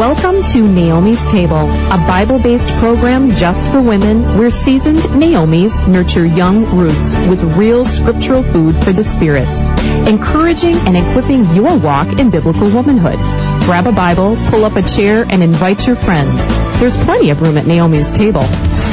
Welcome to Naomi's Table, a Bible-based program just for women where seasoned Naomis nurture young roots with real scriptural food for the spirit, encouraging and equipping your walk in biblical womanhood. Grab a Bible, pull up a chair, and invite your friends. There's plenty of room at Naomi's Table.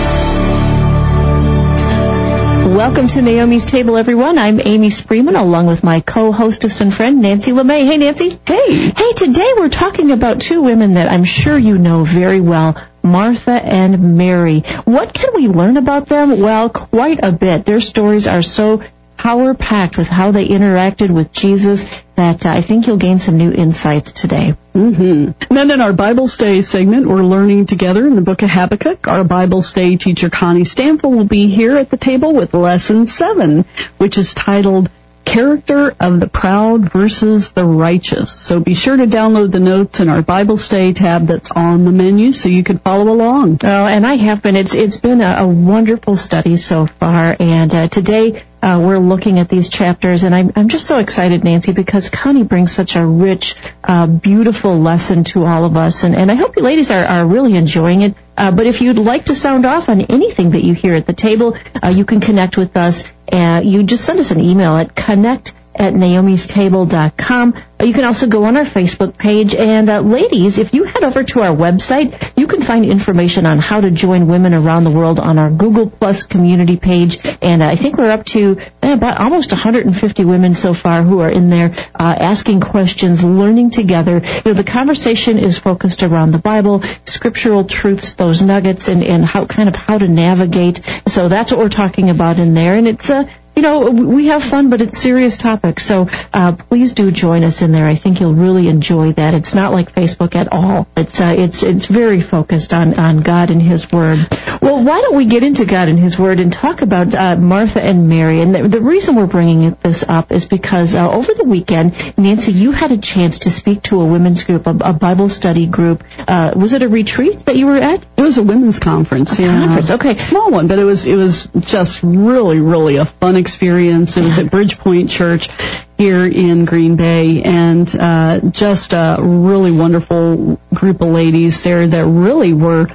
Welcome to Naomi's Table, everyone. I'm Amy Spreeman, along with my co-hostess and friend, Nancy LeMay. Hey, Nancy. Hey. Hey, today we're talking about two women that I'm sure you know very well, Martha and Mary. What can we learn about them? Well, quite a bit. Their stories are so power-packed with how they interacted with Jesus that I think you'll gain some new insights today. And then in our Bible Stay segment, we're learning together in the book of Habakkuk. Our Bible Stay teacher, Connie Stanfield, will be here at the table with Lesson 7, which is titled Character of the Proud versus the Righteous. So be sure to download the notes in our Bible Stay tab that's on the menu so you can follow along. Oh, and I have been. It's been a wonderful study so far, and today we're looking at these chapters, and I'm just so excited, Nancy, because Connie brings such a rich, beautiful lesson to all of us, and I hope you ladies are really enjoying it. But if you'd like to sound off on anything that you hear at the table, you can connect with us. You just send us an email at connect@naomistable.com. You can also go on our Facebook page. And ladies, if you head over to our website, you can find information on how to join women around the world on our Google Plus community page. And I think we're up to about almost 150 women so far who are in there asking questions, learning together. You know, the conversation is focused around the Bible, scriptural truths, those nuggets, and how to navigate. So that's what we're talking about in there. And it's we have fun, but it's serious topics. So please do join us in there. I think you'll really enjoy that. It's not like Facebook at all. It's very focused on God and His Word. Well, why don't we get into God and His Word and talk about Martha and Mary? And the reason we're bringing this up is because over the weekend, Nancy, you had a chance to speak to a women's group, a Bible study group. Was it a retreat that you were at? It was a women's conference. Conference, okay. Small one, but it was just really, really a fun experience. It was at Bridgepoint Church here in Green Bay, and just a really wonderful group of ladies there that really were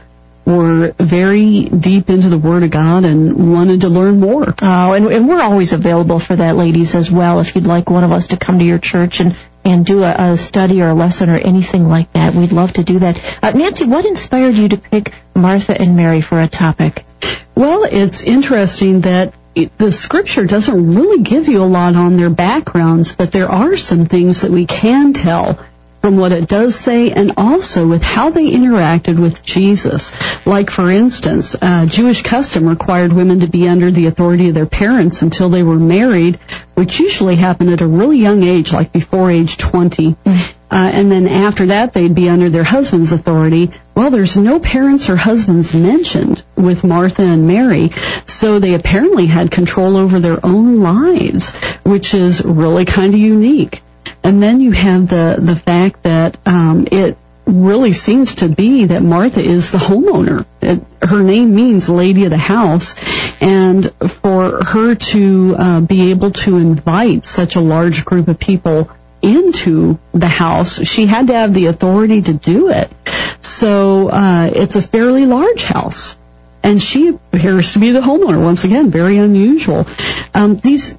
very deep into the Word of God and wanted to learn more. Oh, and we're always available for that, ladies, as well. If you'd like one of us to come to your church and do a study or a lesson or anything like that, we'd love to do that. Nancy, what inspired you to pick Martha and Mary for a topic? Well, it's interesting that the Scripture doesn't really give you a lot on their backgrounds, but there are some things that we can tell from what it does say, and also with how they interacted with Jesus. Like, for instance, Jewish custom required women to be under the authority of their parents until they were married, which usually happened at a really young age, like before age 20. And then after that, they'd be under their husband's authority. Well, there's no parents or husbands mentioned with Martha and Mary, so they apparently had control over their own lives, which is really kind of unique. And then you have the fact that it really seems to be that Martha is the homeowner. Her name means lady of the house, and for her to be able to invite such a large group of people into the house, she had to have the authority to do it. So it's a fairly large house, and she appears to be the homeowner. Once again, very unusual. These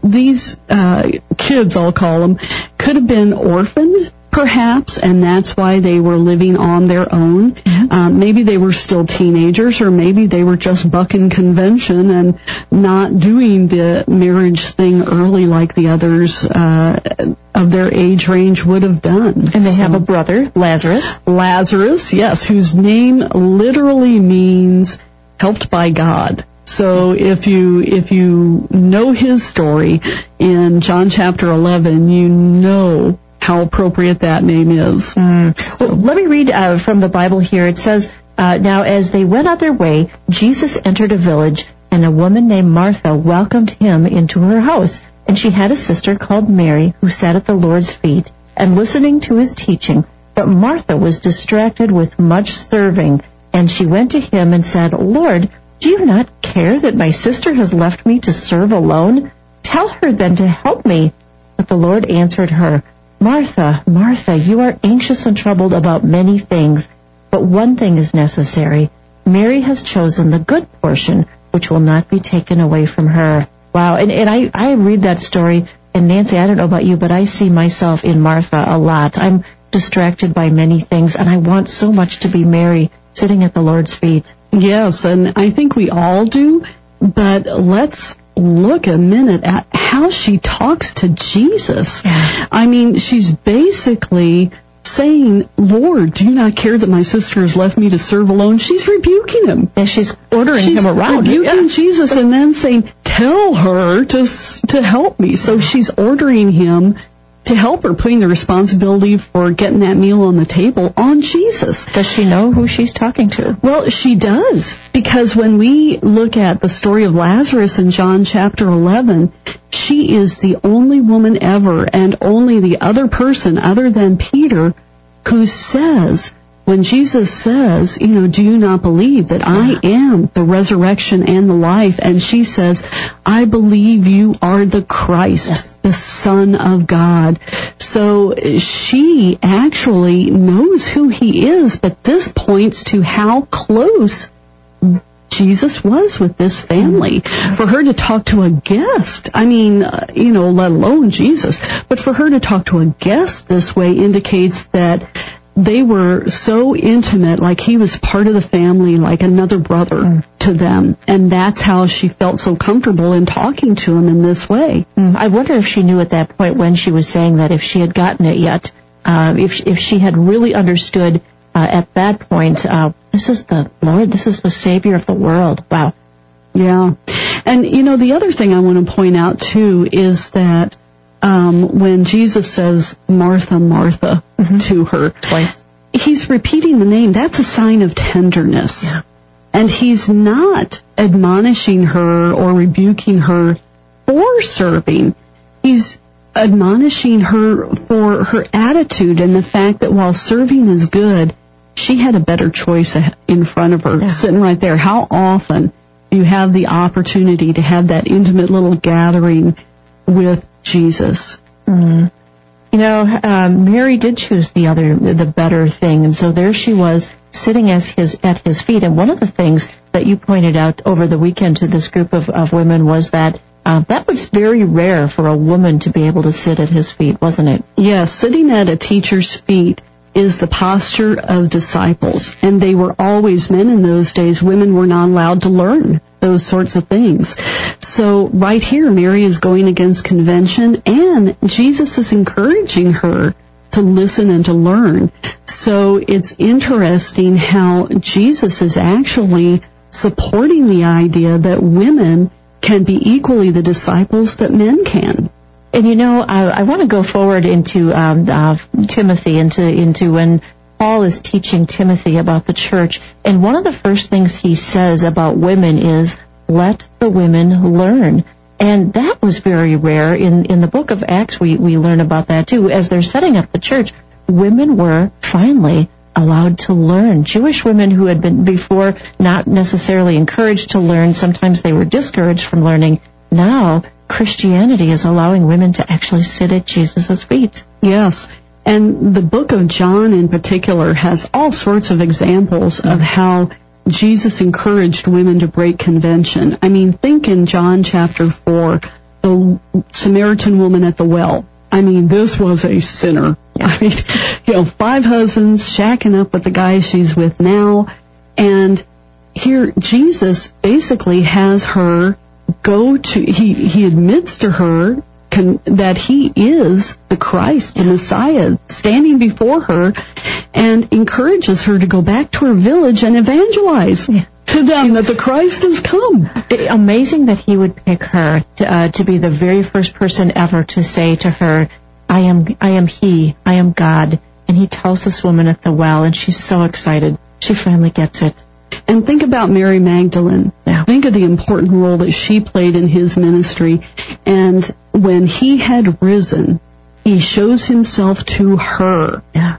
kids, I'll call them, could have been orphaned, perhaps, and that's why they were living on their own. Maybe they were still teenagers, or maybe they were just bucking convention and not doing the marriage thing early like the others of their age range would have done. And they have a brother, Lazarus. Lazarus, yes, whose name literally means helped by God. So if you know his story in John chapter 11, you know how appropriate that name is. So let me read from the Bible here. It says, now as they went on their way, Jesus entered a village, and a woman named Martha welcomed him into her house. And she had a sister called Mary, who sat at the Lord's feet and listening to his teaching. But Martha was distracted with much serving, and she went to him and said, Lord, do you not care that my sister has left me to serve alone? Tell her then to help me. But the Lord answered her, Martha, Martha, you are anxious and troubled about many things, but one thing is necessary. Mary has chosen the good portion, which will not be taken away from her. Wow. And I read that story, and Nancy, I don't know about you, but I see myself in Martha a lot. I'm distracted by many things, and I want so much to be Mary, sitting at the Lord's feet. Yes, and I think we all do, but let's look a minute at how she talks to Jesus. Yeah. I mean, she's basically saying, Lord, do you not care that my sister has left me to serve alone? She's rebuking him. And she's ordering him around. She's rebuking Jesus and then saying, tell her to help me. So she's ordering him to help her, putting the responsibility for getting that meal on the table on Jesus. Does she know who she's talking to? Well, she does, because when we look at the story of Lazarus in John chapter 11, she is the only woman ever and only the other person other than Peter who says, when Jesus says, do you not believe that I am the resurrection and the life? And she says, I believe you are the Christ, yes, the Son of God. So she actually knows who he is, but this points to how close Jesus was with this family. For her to talk to a guest, let alone Jesus, but for her to talk to a guest this way indicates that they were so intimate, like he was part of the family, like another brother to them. And that's how she felt so comfortable in talking to him in this way. I wonder if she knew at that point when she was saying that, if she had gotten it yet, if she had really understood at that point, this is the Lord, this is the Savior of the world. Wow. Yeah. And, the other thing I want to point out, too, is that when Jesus says, Martha, Martha, to her twice, he's repeating the name. That's a sign of tenderness. Yeah. And he's not admonishing her or rebuking her for serving. He's admonishing her for her attitude and the fact that while serving is good, she had a better choice in front of her, sitting right there. How often do you have the opportunity to have that intimate little gathering with Jesus? Mary did choose the better thing, and so there she was sitting at his feet. And one of the things that you pointed out over the weekend to this group of women was that that was very rare for a woman to be able to sit at his feet, wasn't it? Yes, sitting at a teacher's feet is the posture of disciples, and they were always men in those days. Women were not allowed to learn those sorts of things. So right here, Mary is going against convention, and Jesus is encouraging her to listen and to learn. So it's interesting how Jesus is actually supporting the idea that women can be equally the disciples that men can. And I want to go forward into Timothy, into when Paul is teaching Timothy about the church. And one of the first things he says about women is, let the women learn. And that was very rare. In the book of Acts, we learn about that too. As they're setting up the church, women were finally allowed to learn. Jewish women who had been before not necessarily encouraged to learn, sometimes they were discouraged from learning. Now, Christianity is allowing women to actually sit at Jesus' feet. Yes. And the book of John in particular has all sorts of examples of how Jesus encouraged women to break convention. Think in John chapter 4, the Samaritan woman at the well. This was a sinner. 5 husbands shacking up with the guy she's with now. And here Jesus basically has her he admits to her that he is the Christ, the Messiah, standing before her, and encourages her to go back to her village and evangelize to them that the Christ has come. Amazing that he would pick her to be the very first person ever to say to her, I am he, I am God. And he tells this woman at the well, and she's so excited. She finally gets it. And think about Mary Magdalene. Yeah. Think of the important role that she played in his ministry. And when he had risen, he shows himself to her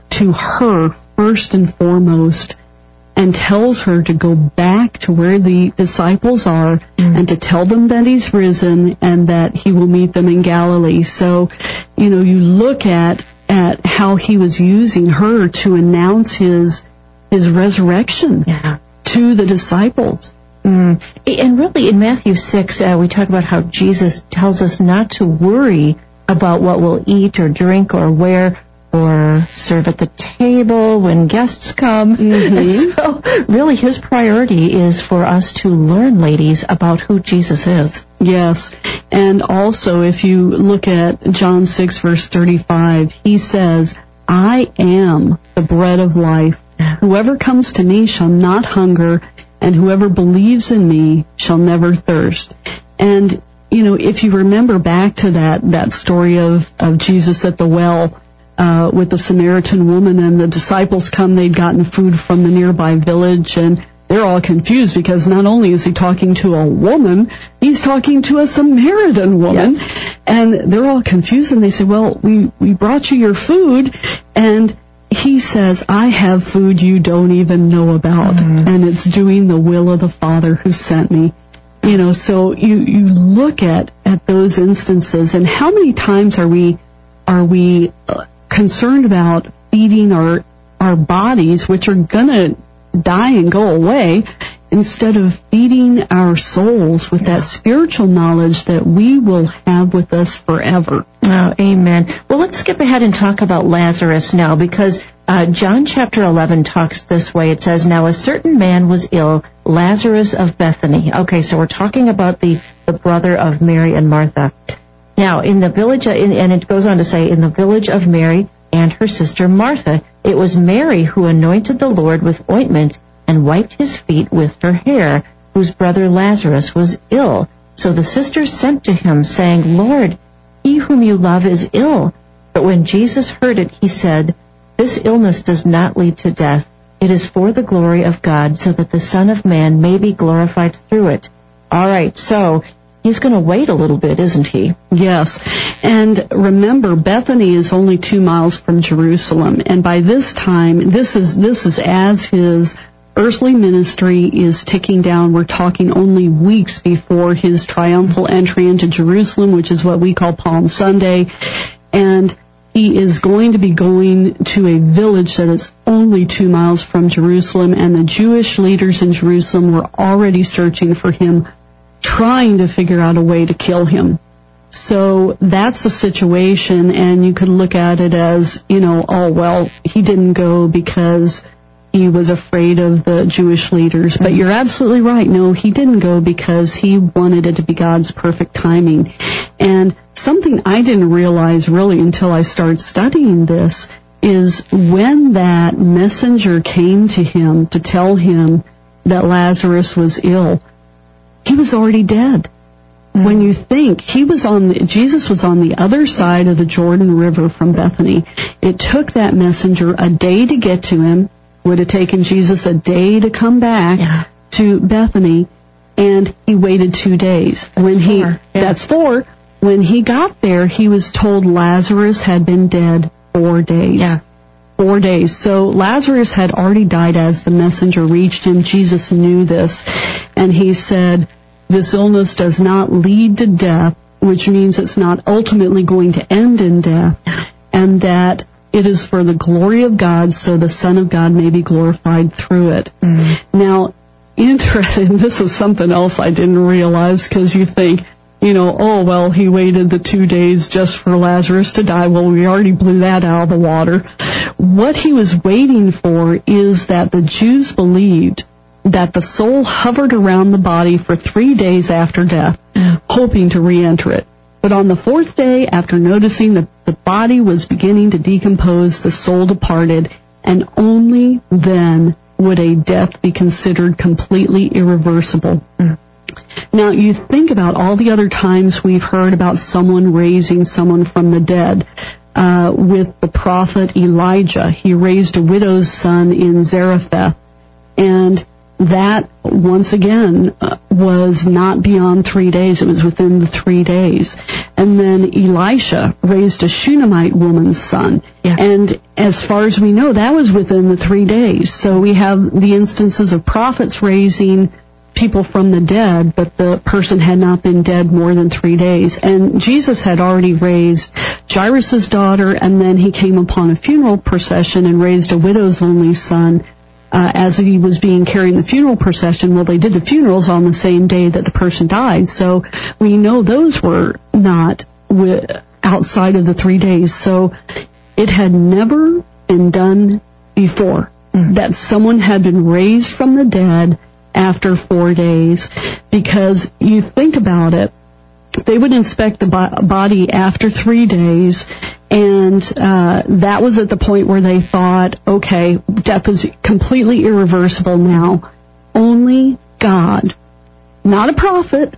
first and foremost, and tells her to go back to where the disciples are and to tell them that he's risen and that he will meet them in Galilee. So, you look at how he was using her to announce his his resurrection to the disciples. And really in Matthew 6, we talk about how Jesus tells us not to worry about what we'll eat or drink or wear or serve at the table when guests come. So really his priority is for us to learn, ladies, about who Jesus is. Yes. And also if you look at John 6 verse 35, he says, I am the bread of life. Whoever comes to me shall not hunger, and whoever believes in me shall never thirst. And, you know, if you remember back to that story of Jesus at the well, with the Samaritan woman, and the disciples come, they'd gotten food from the nearby village, and they're all confused because not only is he talking to a woman, he's talking to a Samaritan woman. Yes. And they're all confused, and they say, well, we brought you your food, and he says, I have food you don't even know about, and it's doing the will of the Father who sent me. You know, so you look at those instances, and how many times are we concerned about feeding our bodies, which are gonna die and go away, instead of feeding our souls with that spiritual knowledge that we will have with us forever. Oh, amen. Well, let's skip ahead and talk about Lazarus now, because John chapter 11 talks this way. It says, now a certain man was ill, Lazarus of Bethany. Okay, so we're talking about the brother of Mary and Martha. Now, in the village, and it goes on to say, in the village of Mary and her sister Martha, it was Mary who anointed the Lord with ointment and wiped his feet with her hair, whose brother Lazarus was ill. So the sisters sent to him, saying, Lord, he whom you love is ill. But when Jesus heard it, he said, this illness does not lead to death. It is for the glory of God, so that the Son of Man may be glorified through it. All right, so he's going to wait a little bit, isn't he? Yes. And remember, Bethany is only 2 miles from Jerusalem. And by this time, this is as his earthly ministry is ticking down. We're talking only weeks before his triumphal entry into Jerusalem, which is what we call Palm Sunday. And he is going to be going to a village that is only 2 miles from Jerusalem. And the Jewish leaders in Jerusalem were already searching for him, trying to figure out a way to kill him. So that's the situation, and you could look at it as, you know, oh, well, he didn't go because he was afraid of the Jewish leaders. But you're absolutely right. No, he didn't go because he wanted it to be God's perfect timing. And something I didn't realize really until I started studying this is when that messenger came to him to tell him that Lazarus was ill, he was already dead. When you think Jesus was on the other side of the Jordan River from Bethany. It took that messenger a day to get to him. Would have taken Jesus a day to come back to Bethany, and he waited 2 days. That's 4. When he got there, he was told Lazarus had been dead 4 days. Yeah. 4 days. So Lazarus had already died as the messenger reached him. Jesus knew this, and he said, this illness does not lead to death, which means it's not ultimately going to end in death, and that it is for the glory of God, so the Son of God may be glorified through it. Now, interesting, this is something else I didn't realize, because you think, you know, oh, well, he waited the 2 days just for Lazarus to die. Well, we already blew that out of the water. What he was waiting for is that the Jews believed that the soul hovered around the body for 3 days after death, hoping to re-enter it. But on the 4th day, after noticing that the body was beginning to decompose, the soul departed, and only then would a death be considered completely irreversible. Now, you think about all the other times we've heard about someone raising someone from the dead. With the prophet Elijah, he raised a widow's son in Zarephath, and that, once again, was not beyond 3 days. It was within the 3 days. And then Elisha raised a Shunammite woman's son. Yeah. And as far as we know, that was within the 3 days. So we have the instances of prophets raising people from the dead, but the person had not been dead more than 3 days. And Jesus had already raised Jairus' daughter, and then he came upon a funeral procession and raised a widow's only son as he was being carried in the funeral procession. Well, they did the funerals on the same day that the person died, so we know those were not outside of the 3 days. So it had never been done before, that someone had been raised from the dead after 4 days, because you think about it, they would inspect the body after 3 days, and that was at the point where they thought, okay, death is completely irreversible now. Only God, not a prophet,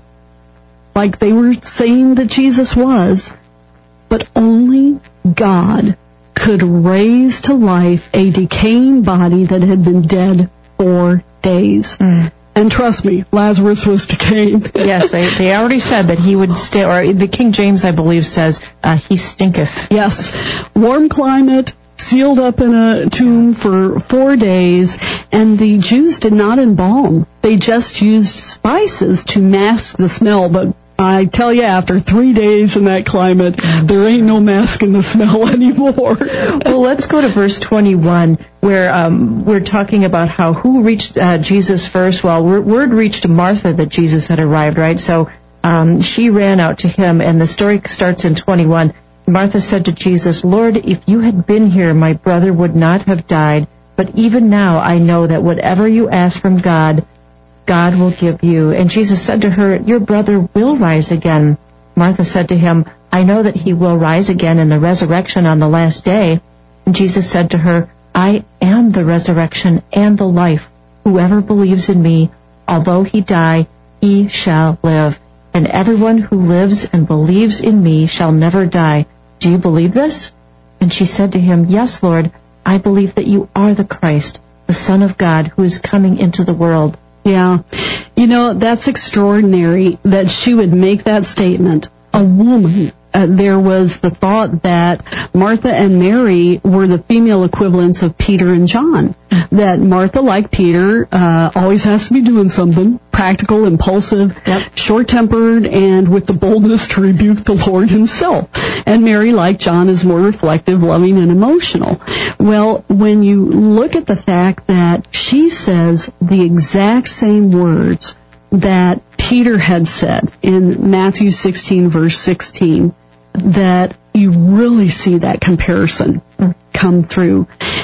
like they were saying that Jesus was, but only God could raise to life a decaying body that had been dead 4 days. And trust me, Lazarus was decaying. Yes, they already said that he would stay, or the King James, I believe, says, he stinketh. Yes, warm climate, sealed up in a tomb for 4 days, and the Jews did not embalm. They just used spices to mask the smell, but I tell you, after 3 days in that climate, there ain't no masking the smell anymore. Well, let's go to verse 21, where we're talking about who reached Jesus first. Well, word reached Martha that Jesus had arrived, right? So she ran out to him, and the story starts in 21. Martha said to Jesus, "Lord, if you had been here, my brother would not have died. But even now I know that whatever you ask from God, God will give you." And Jesus said to her, "Your brother will rise again." Martha said to him, "I know that he will rise again in the resurrection on the last day." And Jesus said to her, "I am the resurrection and the life. Whoever believes in me, although he die, he shall live. And everyone who lives and believes in me shall never die. Do you believe this?" And she said to him, "Yes, Lord, I believe that you are the Christ, the Son of God, who is coming into the world." Yeah. You know, that's extraordinary that she would make that statement. A woman. There was the thought that Martha and Mary were the female equivalents of Peter and John. That Martha, like Peter, always has to be doing something. Practical, impulsive, short-tempered, and with the boldness to rebuke the Lord himself. And Mary, like John, is more reflective, loving, and emotional. Well, when you look at the fact that she says the exact same words that Peter had said in Matthew 16, verse 16, that you really see that comparison come through.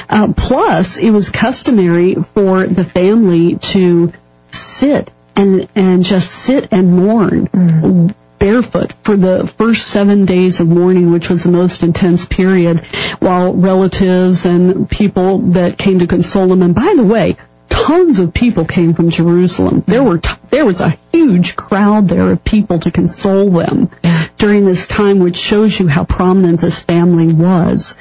Plus, it was customary for the family to sit and just sit and mourn barefoot for the first 7 days of mourning, which was the most intense period, while relatives and people that came to console them. And by the way, tons of people came from Jerusalem. There was a huge crowd there of people to console them during this time, which shows you how prominent this family was.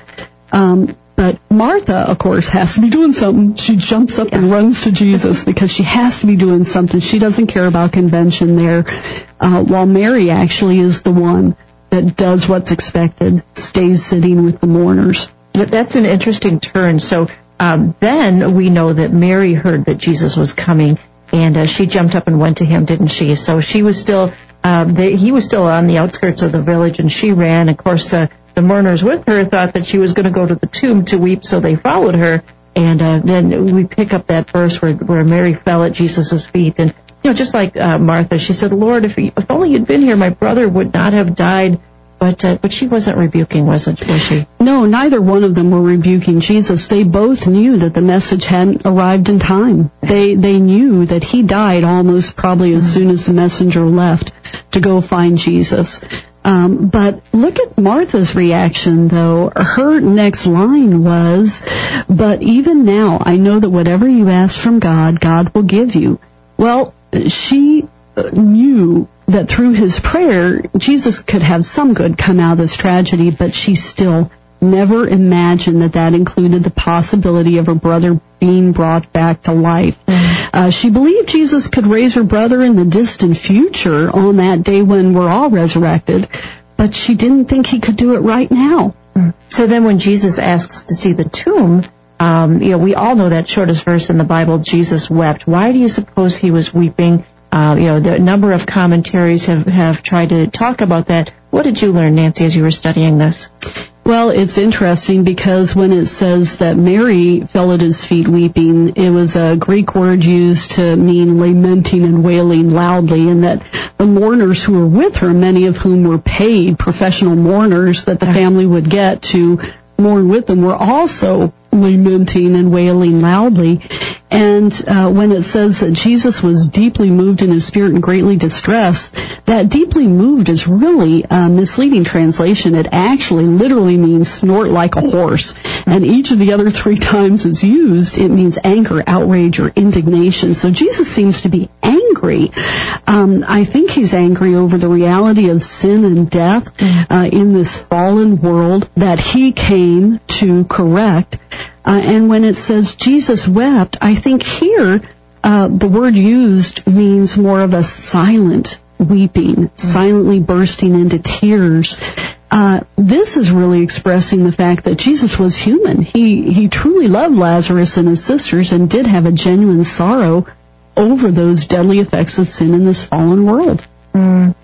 But Martha, of course, has to be doing something. She jumps up and runs to Jesus because she has to be doing something. She doesn't care about convention there, while Mary actually is the one that does what's expected, stays sitting with the mourners. But that's an interesting turn. So then we know that Mary heard that Jesus was coming, and she jumped up and went to him, didn't she? So she was still, he was still on the outskirts of the village, and she ran. Of course, the mourners with her thought that she was going to go to the tomb to weep, so they followed her. And then we pick up that verse where Mary fell at Jesus' feet. And, you know, just like Martha, she said, "Lord, if only you'd been here, my brother would not have died." But she wasn't rebuking, was she? No, neither one of them were rebuking Jesus. They both knew that the message hadn't arrived in time. They knew that he died almost probably as soon as the messenger left to go find Jesus. But look at Martha's reaction, though. Her next line was, "But even now I know that whatever you ask from God, God will give you." Well, she knew that through his prayer, Jesus could have some good come out of this tragedy, but she still never imagined that included the possibility of her brother being brought back to life. She believed Jesus could raise her brother in the distant future on that day when we're all resurrected, but she didn't think he could do it right now. So then when Jesus asks to see the tomb, we all know that shortest verse in the Bible, Jesus wept. Why do you suppose he was weeping? The number of commentaries have tried to talk about that. What did you learn, Nancy, as you were studying this? Well, it's interesting because when it says that Mary fell at his feet weeping, it was a Greek word used to mean lamenting and wailing loudly, and that the mourners who were with her, many of whom were paid professional mourners that the family would get to mourn with them, were also lamenting and wailing loudly. And when it says that Jesus was deeply moved in his spirit and greatly distressed, that deeply moved is really a misleading translation. It actually literally means snort like a horse. And each of the other 3 times it's used, it means anger, outrage, or indignation. So Jesus seems to be angry. I think he's angry over the reality of sin and death in this fallen world that he came to correct. And when it says Jesus wept, I think here the word used means more of a silent weeping, silently bursting into tears. This is really expressing the fact that Jesus was human. He truly loved Lazarus and his sisters and did have a genuine sorrow over those deadly effects of sin in this fallen world. And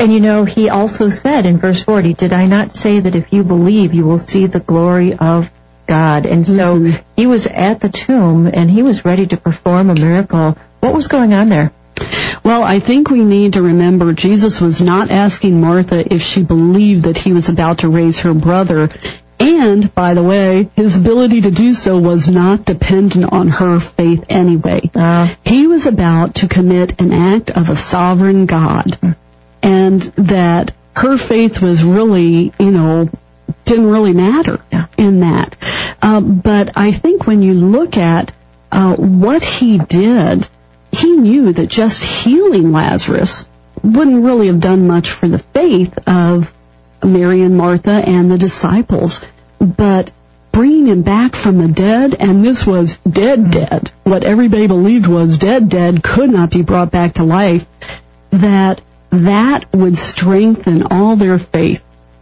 he also said in verse 40, "Did I not say that if you believe, you will see the glory of God?" And so he was at the tomb and he was ready to perform a miracle. What was going on there? Well, I think we need to remember Jesus was not asking Martha if she believed that he was about to raise her brother. And, by the way, his ability to do so was not dependent on her faith anyway. He was about to commit an act of a sovereign God. And that her faith was really, didn't really matter in that. But I think when you look at what he did, he knew that just healing Lazarus wouldn't really have done much for the faith of Mary and Martha and the disciples. But bringing him back from the dead, and this was dead, what everybody believed was dead, could not be brought back to life, that would strengthen all their faith.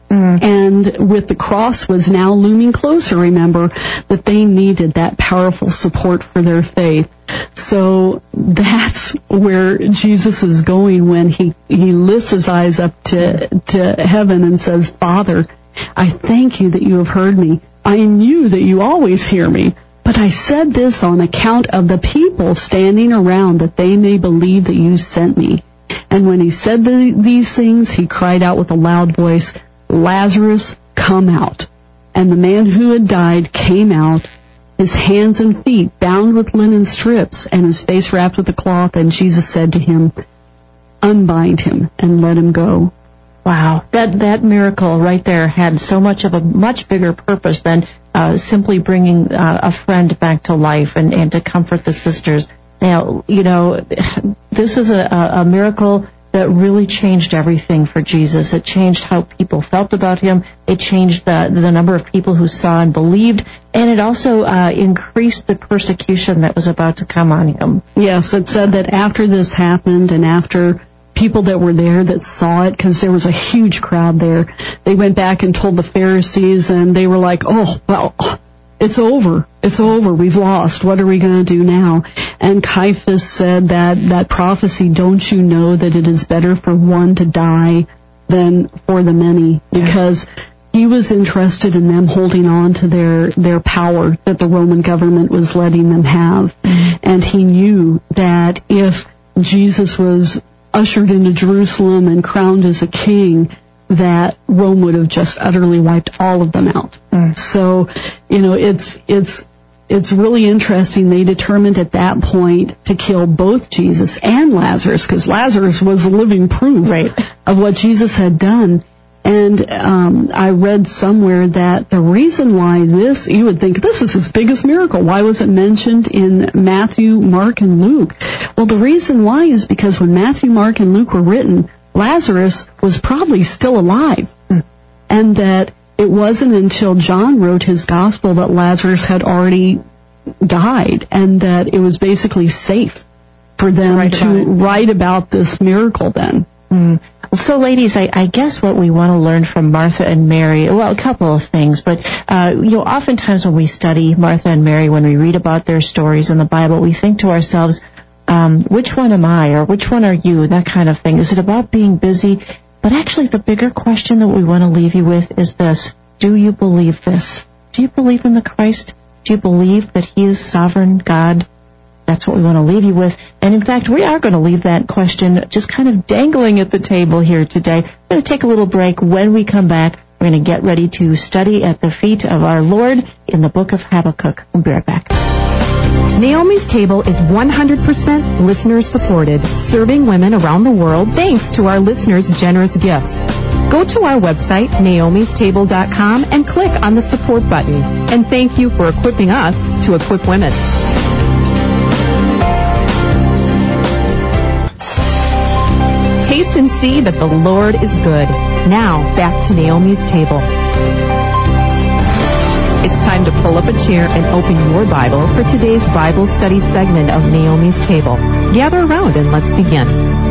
And with the cross was now looming closer, remember, that they needed that powerful support for their faith. So that's where Jesus is going when he lifts his eyes up to heaven and says, "Father, I thank you that you have heard me. I knew that you always hear me. But I said this on account of the people standing around, that they may believe that you sent me." And when he said these things, he cried out with a loud voice, "Lazarus, come out." And the man who had died came out, his hands and feet bound with linen strips, and his face wrapped with a cloth. And Jesus said to him, "Unbind him and let him go." Wow, that miracle right there had so much of a much bigger purpose than simply bringing a friend back to life and to comfort the sisters. Now, this is a miracle that really changed everything for Jesus. It changed how people felt about him. It changed the number of people who saw and believed, and it also increased the persecution that was about to come on him. Yes, it said that after this happened and after people that were there that saw it, because there was a huge crowd there, they went back and told the Pharisees, and they were like, "Oh, well, it's over. It's over. We've lost. What are we going to do now?" And Caiaphas said that prophecy, "Don't you know that it is better for one to die than for the many?" Because he was interested in them holding on to their power that the Roman government was letting them have. And he knew that if Jesus was ushered into Jerusalem and crowned as a king, that Rome would have just utterly wiped all of them out. So, it's really interesting. They determined at that point to kill both Jesus and Lazarus, because Lazarus was living proof of what Jesus had done. And I read somewhere that the reason why you would think this is his biggest miracle. Why was it mentioned in Matthew, Mark, and Luke? Well, the reason why is because when Matthew, Mark, and Luke were written, Lazarus was probably still alive. And that it wasn't until John wrote his gospel that Lazarus had already died, and that it was basically safe for them to write about this miracle then. So, ladies, I guess what we want to learn from Martha and Mary, well, a couple of things, but, oftentimes when we study Martha and Mary, when we read about their stories in the Bible, we think to ourselves, which one am I, or which one are you, that kind of thing. Is it about being busy? But actually, the bigger question that we want to leave you with is this: Do you believe this? Do you believe in the Christ? Do you believe that He is sovereign God? That's what we want to leave you with. And in fact, we are going to leave that question just kind of dangling at the table here today. We're going to take a little break. When we come back, we're going to get ready to study at the feet of our Lord in the book of Habakkuk. We'll be right back. Naomi's Table is 100% listener-supported, serving women around the world thanks to our listeners' generous gifts. Go to our website, naomistable.com, and click on the support button. And thank you for equipping us to equip women. Taste and see that the Lord is good. Now, back to Naomi's Table. It's time to pull up a chair and open your Bible for today's Bible study segment of Naomi's Table. Gather around and let's begin.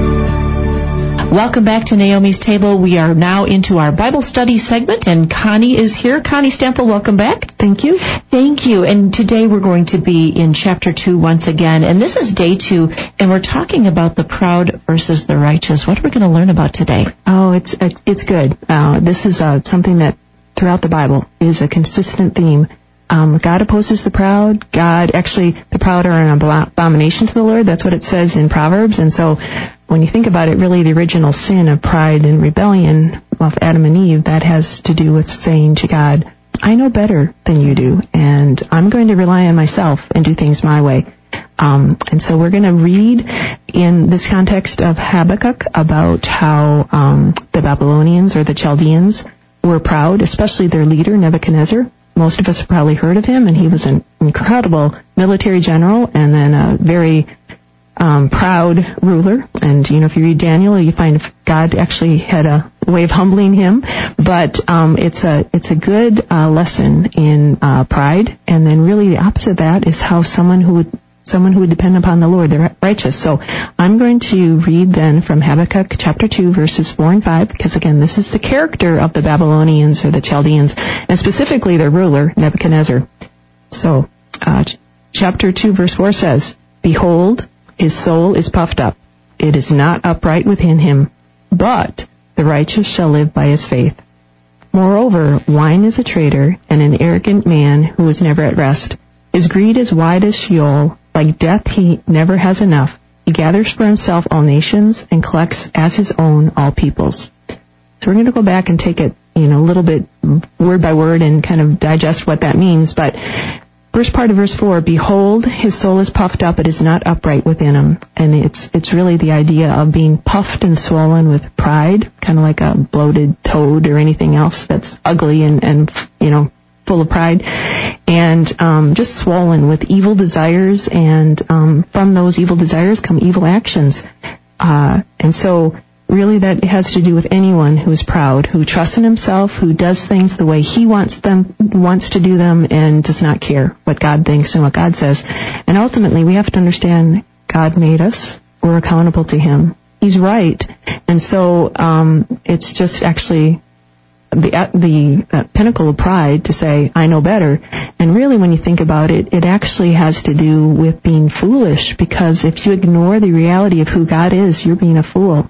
Welcome back to Naomi's Table. We are now into our Bible study segment, and Connie is here. Connie Stample, welcome back. Thank you. Thank you. And today we're going to be in chapter 2 once again, and this is day 2, and we're talking about the proud versus the righteous. What are we going to learn about today? Oh, it's good. This is something that throughout the Bible is a consistent theme. God opposes the proud. The proud are an abomination to the Lord. That's what it says in Proverbs. And so when you think about it, really the original sin of pride and rebellion of Adam and Eve, that has to do with saying to God, I know better than you do, and I'm going to rely on myself and do things my way. And so we're going to read in this context of Habakkuk about how the Babylonians or the Chaldeans were proud, especially their leader, Nebuchadnezzar. Most of us have probably heard of him, and he was an incredible military general and then a very proud ruler. And, if you read Daniel, you find God actually had a way of humbling him. But it's a good lesson in pride. And then really the opposite of that is how someone who would depend upon the Lord, they're righteous. So I'm going to read then from Habakkuk chapter 2, verses 4 and 5, because again, this is the character of the Babylonians or the Chaldeans, and specifically their ruler, Nebuchadnezzar. So chapter 2, verse 4 says, Behold, his soul is puffed up. It is not upright within him, but the righteous shall live by his faith. Moreover, wine is a traitor and an arrogant man who is never at rest. His greed is wide as Sheol. Like death, he never has enough. He gathers for himself all nations and collects as his own all peoples. So we're going to go back and take it, a little bit word by word and kind of digest what that means. But first part of verse 4, Behold, his soul is puffed up, it is not upright within him. And it's really the idea of being puffed and swollen with pride, kind of like a bloated toad or anything else that's ugly and full of pride, and just swollen with evil desires, and from those evil desires come evil actions. And so really that has to do with anyone who is proud, who trusts in himself, who does things the way he wants to do them, and does not care what God thinks and what God says. And ultimately we have to understand God made us. We're accountable to him. He's right. And so it's just actually the pinnacle of pride to say, I know better. And really, when you think about it, it actually has to do with being foolish, because if you ignore the reality of who God is, you're being a fool.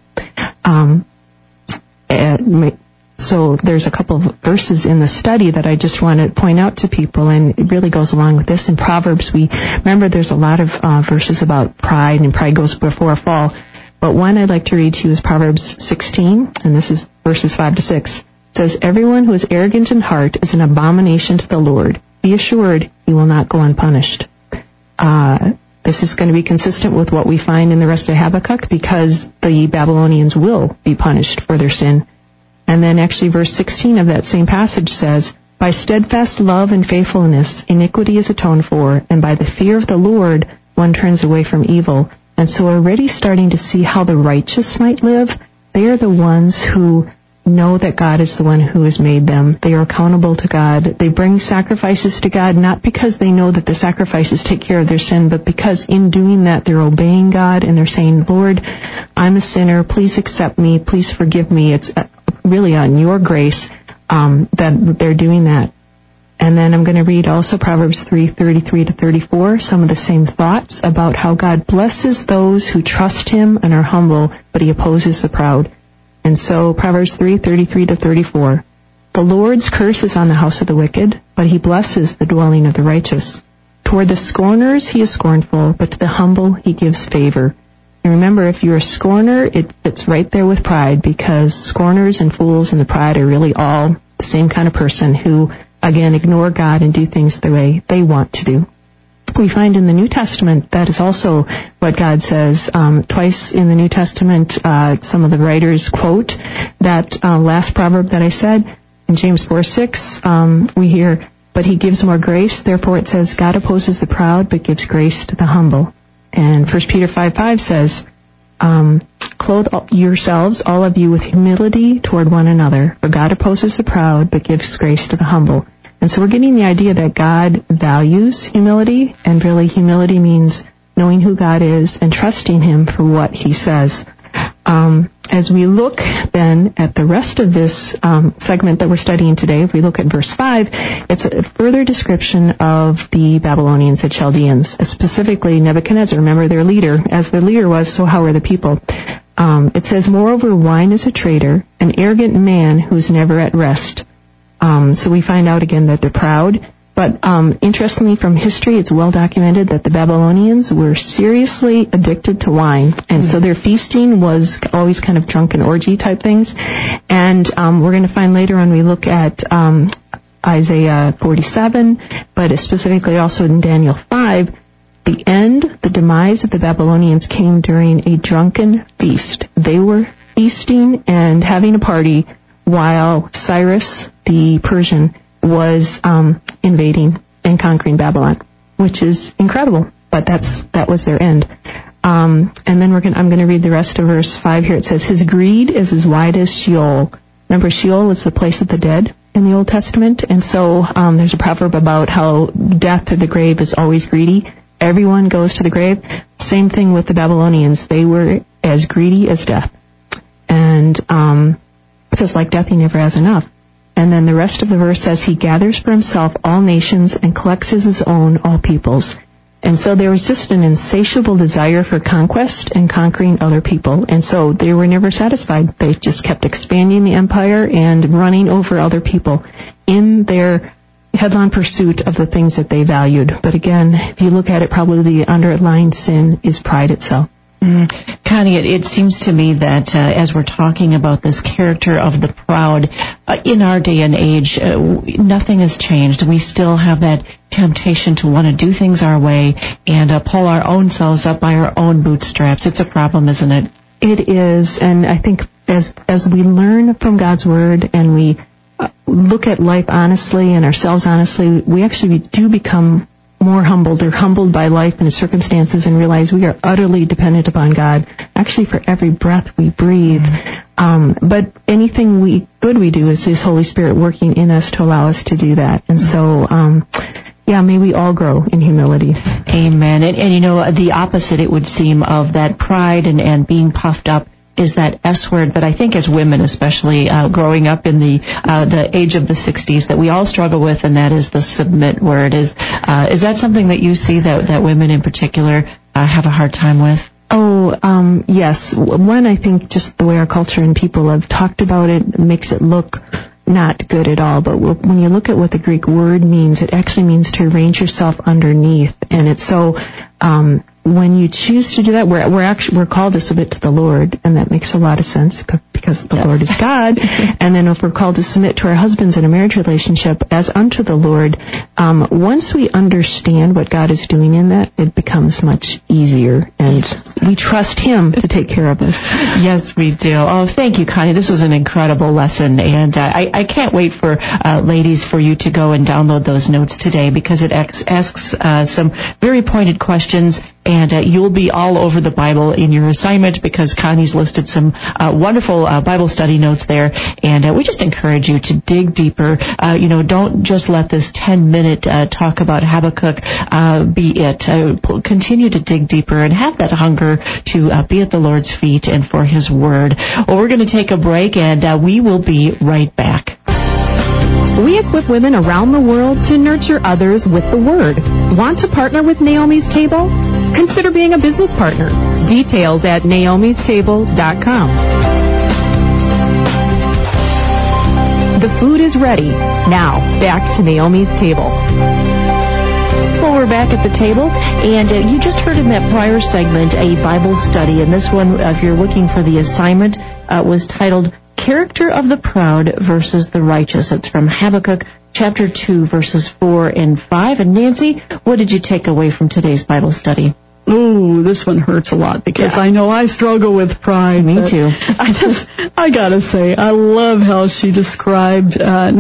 So there's a couple of verses in the study that I just want to point out to people, and it really goes along with this. In Proverbs, we remember there's a lot of verses about pride, and pride goes before a fall. But one I'd like to read to you is Proverbs 16, and this is verses 5 to 6. It says, Everyone who is arrogant in heart is an abomination to the Lord. Be assured he will not go unpunished. This is going to be consistent with what we find in the rest of Habakkuk, because the Babylonians will be punished for their sin. And then actually verse 16 of that same passage says, By steadfast love and faithfulness iniquity is atoned for, and by the fear of the Lord one turns away from evil. And so we're already starting to see how the righteous might live. They are the ones who know that God is the one who has made them. They are accountable to God. They bring sacrifices to God, not because they know that the sacrifices take care of their sin, but because in doing that they're obeying God, and they're saying, Lord, I'm a sinner. Please accept me. Please forgive me. It's really on your grace that they're doing that. And then I'm going to read also Proverbs 3:33 to 34, some of the same thoughts about how God blesses those who trust him and are humble, but he opposes the proud. And so Proverbs 3:33 to 34, The Lord's curse is on the house of the wicked, but he blesses the dwelling of the righteous. Toward the scorners he is scornful, but to the humble he gives favor. And remember, if you're a scorner, it fits right there with pride, because scorners and fools and the pride are really all the same kind of person who, again, ignore God and do things the way they want to do. We find in the New Testament that is also what God says. Twice in the New Testament, some of the writers quote that last proverb that I said. In James 4:6, we hear, but he gives more grace. Therefore it says, God opposes the proud, but gives grace to the humble. And 1 Peter 5:5 says, clothe yourselves, all of you, with humility toward one another. For God opposes the proud, but gives grace to the humble. And so we're getting the idea that God values humility, and really humility means knowing who God is and trusting him for what he says. As we look then at the rest of this segment that we're studying today, if we look at verse 5, it's a further description of the Babylonians, the Chaldeans, specifically Nebuchadnezzar. Remember, their leader. As their leader was, so how were the people? It says, moreover, wine is a traitor, an arrogant man who's never at rest. So we find out again that they're proud. But interestingly, from history, it's well documented that the Babylonians were seriously addicted to wine. And so their feasting was always kind of drunken orgy type things. And we're going to find later on, we look at Isaiah 47, but specifically also in Daniel 5, the demise of the Babylonians came during a drunken feast. They were feasting and having a party while Cyrus the Persian was invading and conquering Babylon, which is incredible. But that was their end. And then I'm going to read the rest of verse 5 here. It says, his greed is as wide as Sheol. Remember, Sheol is the place of the dead in the Old Testament. And so there's a proverb about how death or the grave is always greedy. Everyone goes to the grave. Same thing with the Babylonians. They were as greedy as death. And it says, like death, he never has enough. And then the rest of the verse says, he gathers for himself all nations and collects as his own all peoples. And so there was just an insatiable desire for conquest and conquering other people. And so they were never satisfied. They just kept expanding the empire and running over other people in their headlong pursuit of the things that they valued. But again, if you look at it, probably the underlying sin is pride itself. Connie, it seems to me that as we're talking about this character of the proud, in our day and age, nothing has changed. We still have that temptation to want to do things our way and pull our own selves up by our own bootstraps. It's a problem, isn't it? It is, and I think as we learn from God's Word and we look at life honestly and ourselves honestly, we actually do become more humbled or humbled by life and circumstances and realize we are utterly dependent upon God, actually for every breath we breathe. But anything good we do is His Holy Spirit working in us to allow us to do that. And so, may we all grow in humility. Amen. And the opposite, it would seem, of that pride and being puffed up is that S word that I think as women, especially growing up in the age of the 60s, that we all struggle with, and that is the submit word. Is that something that you see that women in particular have a hard time with? Yes. One, I think just the way our culture and people have talked about it makes it look not good at all. But when you look at what the Greek word means, it actually means to arrange yourself underneath. And it's so, when you choose to do that, we're called to submit to the Lord, and that makes a lot of sense because the Lord is God. And then if we're called to submit to our husbands in a marriage relationship as unto the Lord, once we understand what God is doing in that, it becomes much easier, and we trust Him to take care of us. Yes, we do. Oh, thank you, Connie. This was an incredible lesson, and I can't wait for ladies for you to go and download those notes today, because it asks some very pointed questions. And you'll be all over the Bible in your assignment, because Connie's listed some wonderful Bible study notes there. And we just encourage you to dig deeper. Don't just let this 10-minute talk about Habakkuk be it. Continue to dig deeper and have that hunger to be at the Lord's feet and for His Word. Well, we're going to take a break, and we will be right back. We equip women around the world to nurture others with the Word. Want to partner with Naomi's Table? Consider being a business partner. Details at naomistable.com. The food is ready. Now, back to Naomi's table. Well, we're back at the table, and you just heard in that prior segment a Bible study, and this one, if you're looking for the assignment, was titled Character of the Proud versus the Righteous. It's from Habakkuk chapter 2, verses 4 and 5. And Nancy, what did you take away from today's Bible study? Ooh, this one hurts a lot because I know I struggle with pride. Me too. I gotta say, I love how she described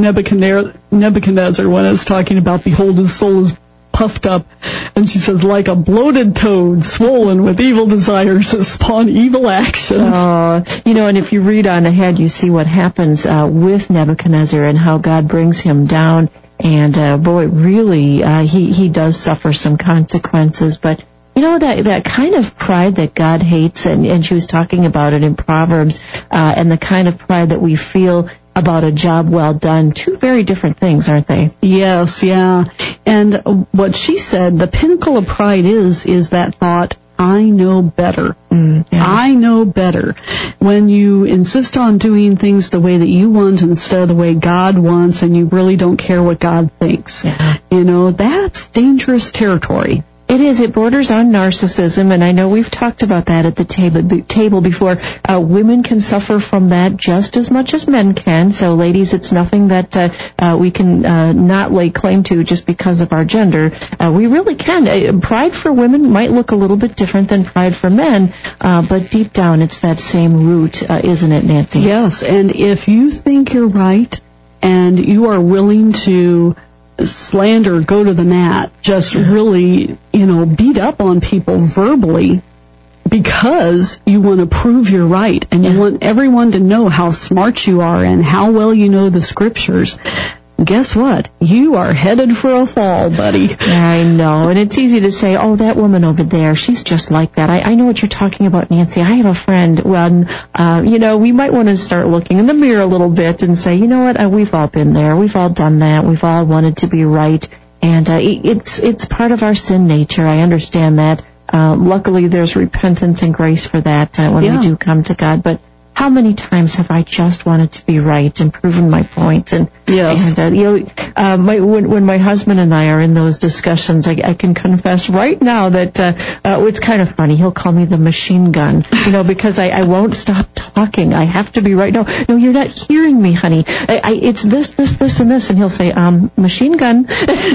Nebuchadnezzar when it's talking about, behold, his soul is puffed up, and she says, like a bloated toad, swollen with evil desires that spawn evil actions. And if you read on ahead, you see what happens with Nebuchadnezzar and how God brings him down, and really, he does suffer some consequences, but that kind of pride that God hates, and she was talking about it in Proverbs, and the kind of pride that we feel about a job well done, two very different things, aren't they? Yes, yeah. And what she said, the pinnacle of pride is that thought, I know better. I know better. When you insist on doing things the way that you want instead of the way God wants, and you really don't care what God thinks, that's dangerous territory. It is. It borders on narcissism, and I know we've talked about that at the table before. Women can suffer from that just as much as men can. So, ladies, it's nothing that we can not lay claim to just because of our gender. We really can. Pride for women might look a little bit different than pride for men, but deep down it's that same root, isn't it, Nancy? Yes, and if you think you're right and you are willing to slander, go to the mat, just really, beat up on people verbally because you want to prove you're right and you want everyone to know how smart you are and how well you know the scriptures. Guess what? You are headed for a fall, buddy. I know, and it's easy to say, oh, that woman over there, she's just like that. I know what you're talking about, Nancy. I have a friend. Well, we might want to start looking in the mirror a little bit and say, you know what, we've all been there. We've all done that. We've all wanted to be right. And it's part of our sin nature. I understand that. Luckily, there's repentance and grace for that when we do come to God. But how many times have I just wanted to be right and proven my point? And, when my husband and I are in those discussions, I can confess right now that it's kind of funny. He'll call me the machine gun, because I won't stop talking. I have to be right. No, you're not hearing me, honey. It's this, and this. And he'll say, machine gun.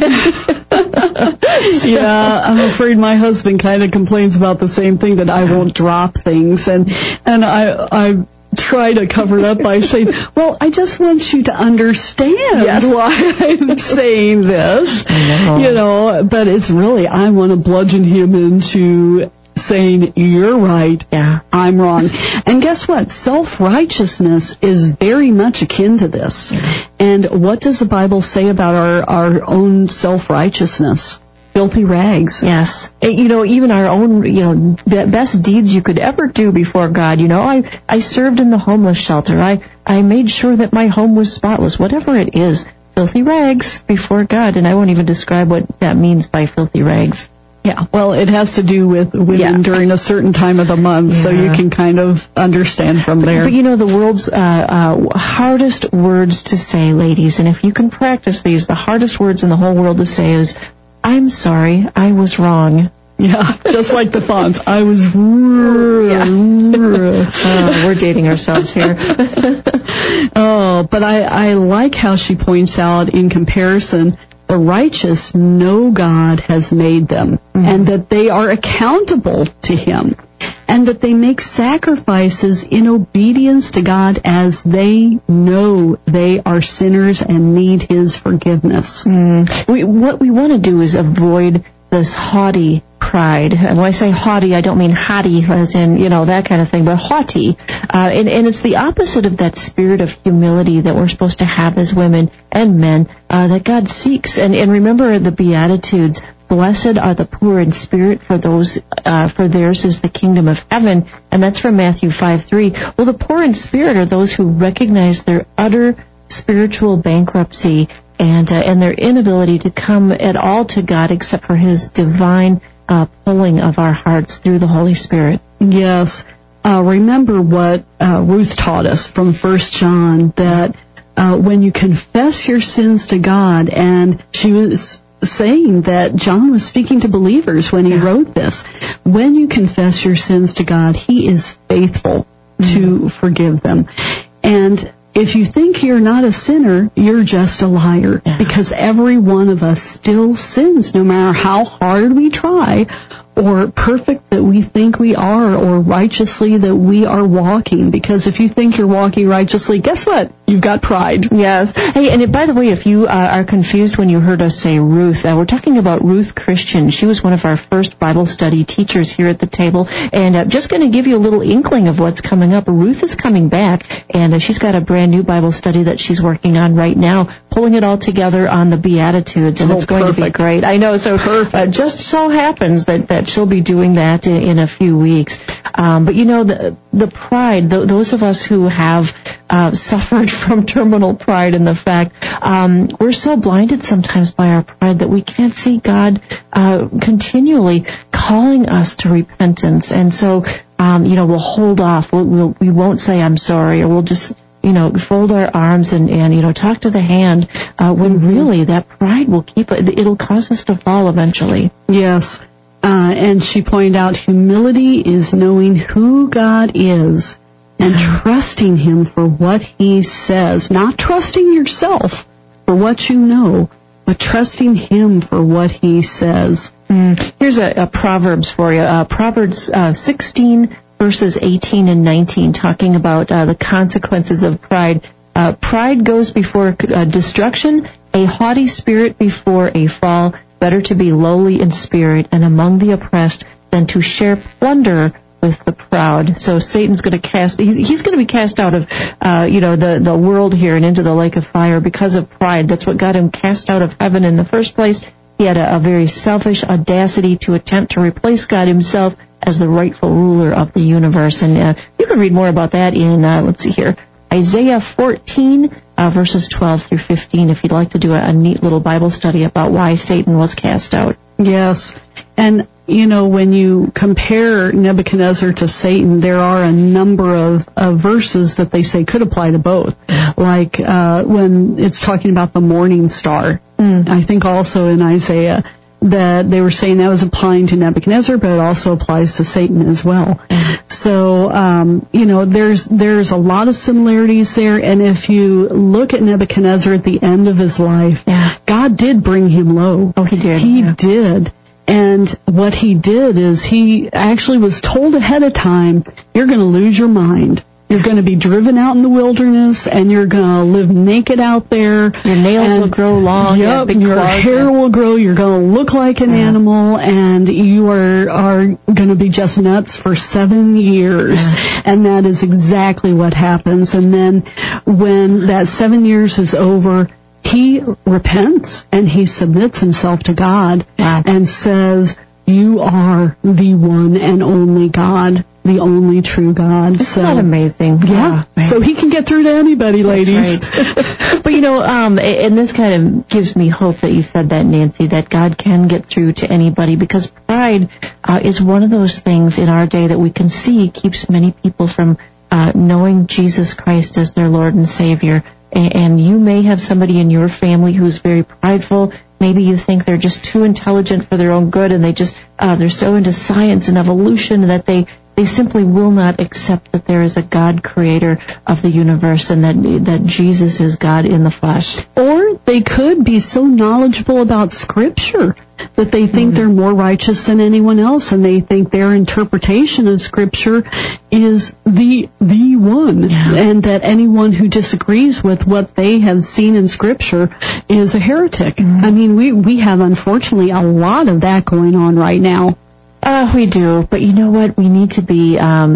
Yeah, I'm afraid my husband kind of complains about the same thing, that I won't drop things, and I try to cover it up by saying, well, I just want you to understand why I'm saying this, but it's really, I want to bludgeon him into saying, you're right, I'm wrong. And guess what? Self-righteousness is very much akin to this. And what does the Bible say about our own self-righteousness? Filthy rags. Yes. Even our own, best deeds you could ever do before God. I served in the homeless shelter. I made sure that my home was spotless. Whatever it is, filthy rags before God. And I won't even describe what that means by filthy rags. Yeah, well, it has to do with women during a certain time of the month, so you can kind of understand from there. But the world's hardest words to say, ladies, and if you can practice these, the hardest words in the whole world to say is, I'm sorry, I was wrong. Yeah, just like the fonts. I was we're dating ourselves here. But I like how she points out in comparison, the righteous know God has made them, and that they are accountable to Him, and that they make sacrifices in obedience to God as they know they are sinners and need His forgiveness. What we want to do is avoid this haughty pride. And when I say haughty, I don't mean haughty as in, that kind of thing, but haughty. And it's the opposite of that spirit of humility that we're supposed to have as women and men that God seeks. And remember the Beatitudes, blessed are the poor in spirit, for theirs is the kingdom of heaven. And that's from Matthew 5:3. Well, the poor in spirit are those who recognize their utter spiritual bankruptcy and their inability to come at all to God except for His divine pulling of our hearts through the Holy Spirit. Yes. Remember what Ruth taught us from 1 John, that when you confess your sins to God, and she was saying that John was speaking to believers when he wrote this. When you confess your sins to God, He is faithful to forgive them. And if you think you're not a sinner, you're just a liar, because every one of us still sins, no matter how hard we try, or perfect that we think we are, or righteously that we are walking. Because if you think you're walking righteously, guess what? You've got pride. Yes. Hey, and by the way, if you are confused when you heard us say Ruth, we're talking about Ruth Christian. She was one of our first Bible study teachers here at the table. And just going to give you a little inkling of what's coming up. Ruth is coming back, and she's got a brand new Bible study that she's working on right now, pulling it all together on the Beatitudes, and it's going to be great. I know. So just so happens that she'll be doing that in a few weeks. But you know, the pride, those of us who have suffered from terminal pride, and the fact we're so blinded sometimes by our pride that we can't see God continually calling us to repentance. And so, we'll hold off. We won't say I'm sorry, or we'll just fold our arms and talk to the hand, when really that pride will it'll cause us to fall eventually. Yes. And she pointed out humility is knowing who God is and trusting Him for what He says. Not trusting yourself for what you know, but trusting Him for what He says. Here's a Proverbs for you. Proverbs 16, verses 18 and 19, talking about the consequences of pride. Pride goes before destruction, a haughty spirit before a fall. Better to be lowly in spirit and among the oppressed than to share plunder with the proud. So Satan's going to he's going to be cast out of, the world here and into the lake of fire because of pride. That's what got him cast out of heaven in the first place. He had a very selfish audacity to attempt to replace God Himself as the rightful ruler of the universe. And you can read more about that in, Isaiah 14, verses 12 through 15, if you'd like to do a neat little Bible study about why Satan was cast out. Yes. And, when you compare Nebuchadnezzar to Satan, there are a number of verses that they say could apply to both. Like when it's talking about the morning star. I think also in Isaiah that they were saying that was applying to Nebuchadnezzar, but it also applies to Satan as well. So, there's a lot of similarities there. And if you look at Nebuchadnezzar at the end of his life, God did bring him low. Oh, He did. He did. And what he did is he actually was told ahead of time, you're going to lose your mind. You're going to be driven out in the wilderness, and you're going to live naked out there. Your nails will grow long. Yep, your hair will grow. You're going to look like an animal, and you are going to be just nuts for 7 years. And that is exactly what happens. And then when that 7 years is over, he repents, and he submits himself to God and says, you are the one and only God, the only true God. Isn't that amazing? Yeah. So he can get through to anybody, ladies. Right. But and this kind of gives me hope that you said that, Nancy, that God can get through to anybody, because pride is one of those things in our day that we can see keeps many people from knowing Jesus Christ as their Lord and Savior. And you may have somebody in your family who's very prideful. Maybe you think they're just too intelligent for their own good, and they're so into science and evolution that they simply will not accept that there is a God creator of the universe and that Jesus is God in the flesh. Or they could be so knowledgeable about Scripture that they think they're more righteous than anyone else, and they think their interpretation of Scripture is the one, and that anyone who disagrees with what they have seen in Scripture is a heretic. I mean, we have, unfortunately, a lot of that going on right now. We do, but you know what? We need to be,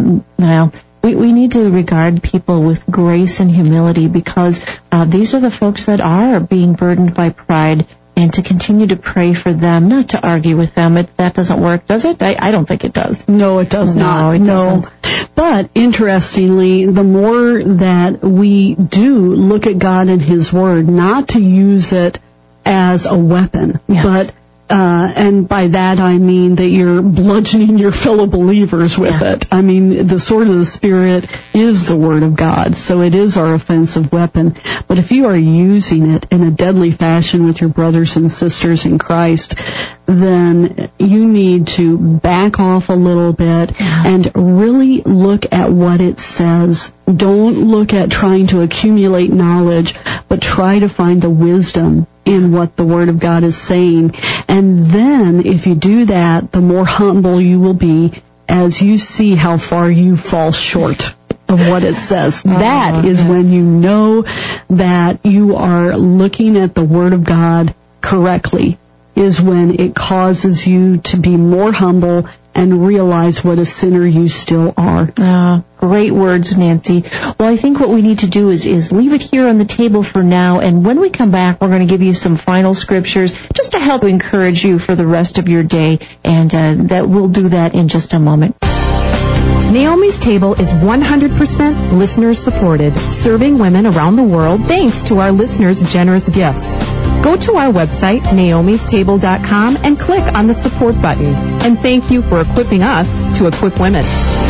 we need to regard people with grace and humility, because these are the folks that are being burdened by pride, and to continue to pray for them, not to argue with them. That doesn't work, does it? I don't think it does. No, it does not. It doesn't. But interestingly, the more that we do look at God and His Word, not to use it as a weapon, but And by that I mean that you're bludgeoning your fellow believers with it. I mean, the sword of the Spirit is the Word of God, so it is our offensive weapon. But if you are using it in a deadly fashion with your brothers and sisters in Christ, then you need to back off a little bit and really look at what it says. Don't look at trying to accumulate knowledge, but try to find the wisdom in what the Word of God is saying. And then, if you do that, the more humble you will be as you see how far you fall short of what it says. That is when you know that you are looking at the Word of God correctly, is when it causes you to be more humble and realize what a sinner you still are. Great words, Nancy. Well, I think what we need to do is leave it here on the table for now, and when we come back, we're going to give you some final scriptures just to help encourage you for the rest of your day, and that we'll do that in just a moment. Naomi's Table is 100% listener supported, serving women around the world thanks to our listeners' generous gifts. Go to our website, naomistable.com, and click on the support button. And thank you for equipping us to equip women.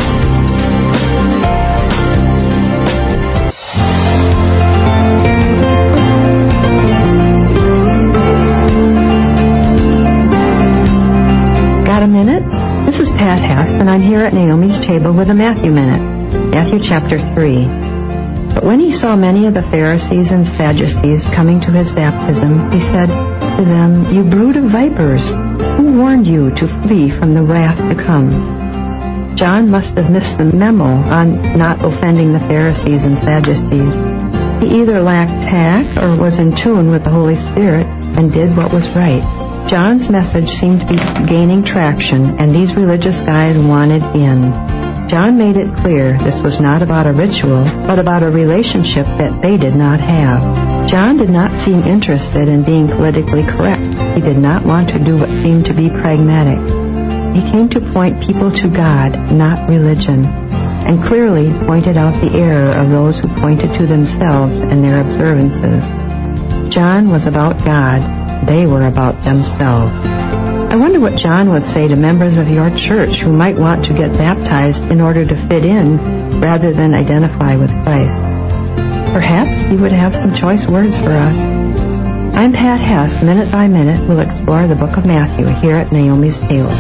Got a minute? This is Pat Hess, and I'm here at Naomi's Table with a Matthew Minute. Matthew chapter 3. But when he saw many of the Pharisees and Sadducees coming to his baptism, he said to them, "You brood of vipers, who warned you to flee from the wrath to come?" John must have missed the memo on not offending the Pharisees and Sadducees. He either lacked tact or was in tune with the Holy Spirit and did what was right. John's message seemed to be gaining traction, and these religious guys wanted in. John made it clear this was not about a ritual, but about a relationship that they did not have. John did not seem interested in being politically correct. He did not want to do what seemed to be pragmatic. He came to point people to God, not religion, and clearly pointed out the error of those who pointed to themselves and their observances. John was about God. They were about themselves. I wonder what John would say to members of your church who might want to get baptized in order to fit in rather than identify with Christ. Perhaps he would have some choice words for us. I'm Pat Hess. Minute by minute, we'll explore the book of Matthew here at Naomi's Table.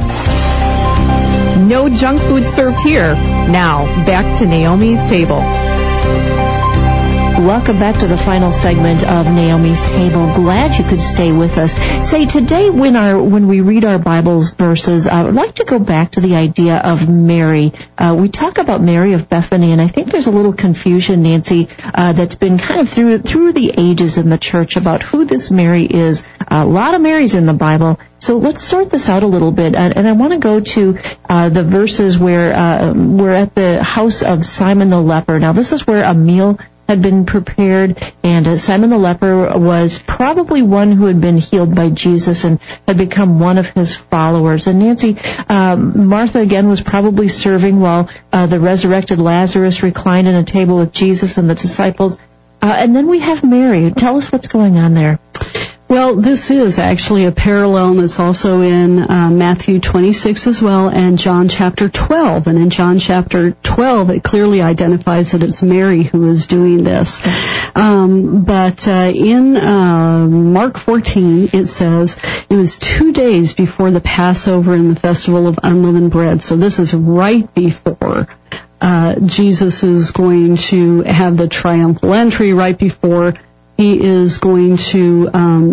No junk food served here. Now, back to Naomi's Table. Welcome back to the final segment of Naomi's Table. Glad you could stay with us. Say, today when we read our Bible's verses, I would like to go back to the idea of Mary. We talk about Mary of Bethany, and I think there's a little confusion, Nancy, that's been kind of through the ages in the church about who this Mary is. A lot of Marys in the Bible. So let's sort this out a little bit. And I want to go to the verses where we're at the house of Simon the leper. Now, this is where a meal had been prepared, and Simon the leper was probably one who had been healed by Jesus and had become one of his followers. And Nancy, Martha again was probably serving while the resurrected Lazarus reclined at a table with Jesus and the disciples. And then we have Mary. Tell us what's going on there. Well, this is actually a parallel, and it's also in Matthew 26 as well, and John chapter 12. And in John chapter 12, it clearly identifies that it's Mary who is doing this. But in Mark 14, it says, it was 2 days before the Passover and the Festival of Unleavened Bread. So this is right before Jesus is going to have the triumphal entry, right before he is going to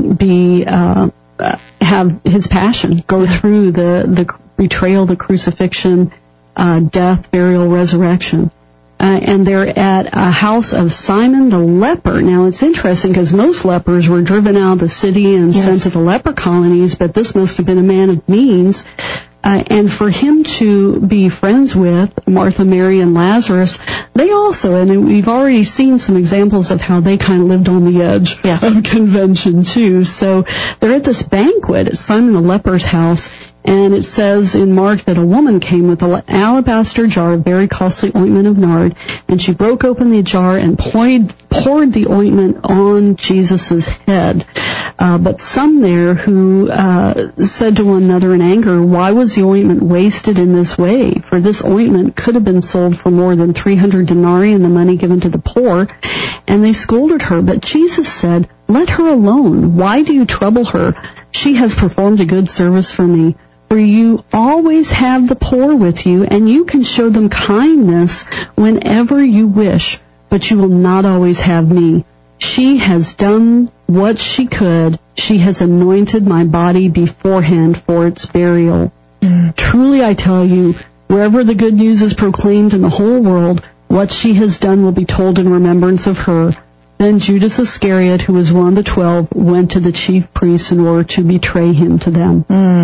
have his passion, go through the betrayal, the crucifixion, death, burial, resurrection. And they're at a house of Simon the leper. Now, it's interesting because most lepers were driven out of the city and sent to the leper colonies, but this must have been a man of means. And for him to be friends with Martha, Mary, and Lazarus, they also, and we've already seen some examples of how they kind of lived on the edge of convention too. So they're at this banquet at Simon the leper's house, and it says in Mark that a woman came with an alabaster jar of very costly ointment of nard, and she broke open the jar and poured the ointment on Jesus' head. but some there who said to one another in anger, "Why was the ointment wasted in this way? For this ointment could have been sold for more than 300 denarii and the money given to the poor." And they scolded her. But Jesus said, "Let her alone. Why do you trouble her? She has performed a good service for me. For you always have the poor with you, and you can show them kindness whenever you wish, but you will not always have me. She has done what she could. She has anointed my body beforehand for its burial. Truly I tell you, wherever the good news is proclaimed in the whole world, what she has done will be told in remembrance of her." Then Judas Iscariot, who was one of the 12, went to the chief priests in order to betray him to them.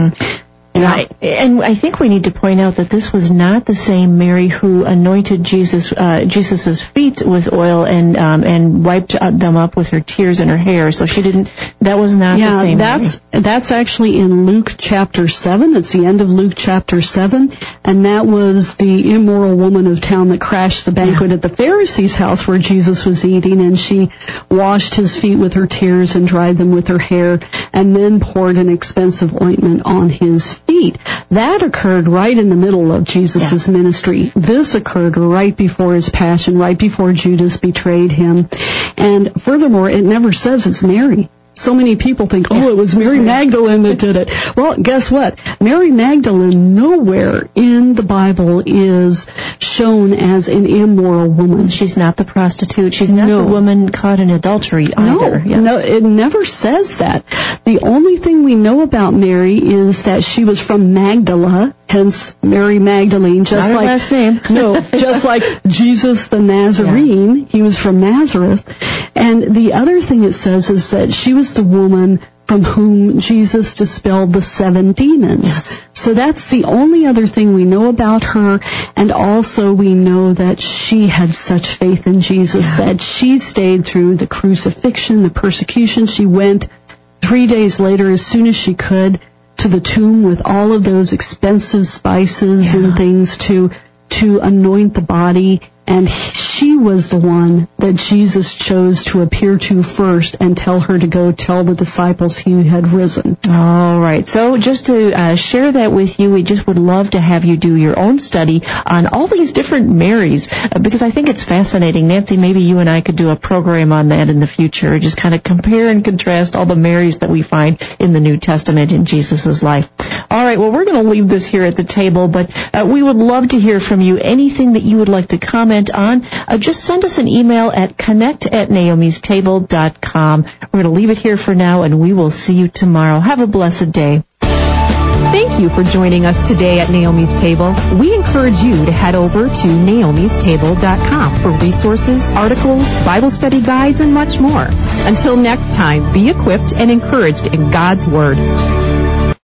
Yeah. And I think we need to point out that this was not the same Mary who anointed Jesus's feet with oil and wiped them up with her tears and her hair. So she didn't. That was not the same. That's actually in Luke chapter 7. It's the end of Luke chapter 7, and that was the immoral woman of town that crashed the banquet at the Pharisee's house where Jesus was eating, and she washed his feet with her tears and dried them with her hair, and then poured an expensive ointment on his feet. That occurred right in the middle of Jesus' ministry. This occurred right before his passion, right before Judas betrayed him. And furthermore, it never says it's Mary. So many people think, it was Mary Magdalene that did it. Well, guess what? Mary Magdalene nowhere in the Bible is shown as an immoral woman. She's not the prostitute. She's not the woman caught in adultery either. No, it never says that. The only thing we know about Mary is that she was from Magdala, hence Mary Magdalene. Just not her last name. Just like Jesus the Nazarene. He was from Nazareth. And the other thing it says is that she was the woman from whom Jesus dispelled the 7 demons. Yes. So that's the only other thing we know about her. And also we know that she had such faith in Jesus that she stayed through the crucifixion, the persecution. She went 3 days later, as soon as she could, to the tomb with all of those expensive spices and things to anoint the body. And she was the one that Jesus chose to appear to first and tell her to go tell the disciples he had risen. All right. So just to share that with you, we just would love to have you do your own study on all these different Marys, because I think it's fascinating. Nancy, maybe you and I could do a program on that in the future, just kind of compare and contrast all the Marys that we find in the New Testament in Jesus' life. All right. Well, we're going to leave this here at the table, but we would love to hear from you. Anything that you would like to comment on, just send us an email at connect@naomistable.com. We're going to leave it here for now, and we will see you tomorrow. Have a blessed day. Thank you for joining us today at Naomi's Table. We encourage you to head over to naomistable.com for resources, articles, Bible study guides, and much more. Until next time, be equipped and encouraged in God's Word.